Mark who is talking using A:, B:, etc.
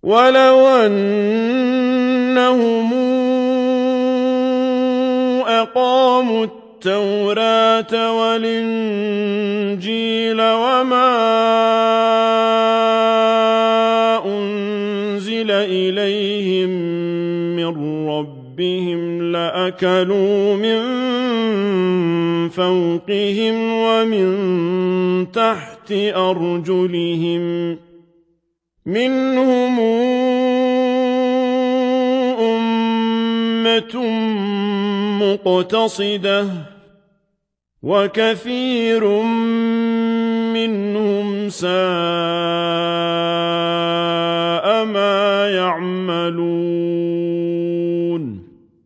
A: وَلَوْ أَنَّهُمْ أَقَامُوا التَّوْرَاةَ وَالْإِنجِيلَ وَمَا أُنزِلَ إِلَيْهِم مِّن رَّبِّهِمْ لَأَكَلُوا مِن فَوْقِهِمْ وَمِن تَحْتِ أَرْجُلِهِم ۚ مِّنْهُمْ أُمَّةٌ مُّقْتَصِدَةٌ وَكَثِيرٌ مِّنْهُمْ سَاءَ مَا يَعْمَلُونَ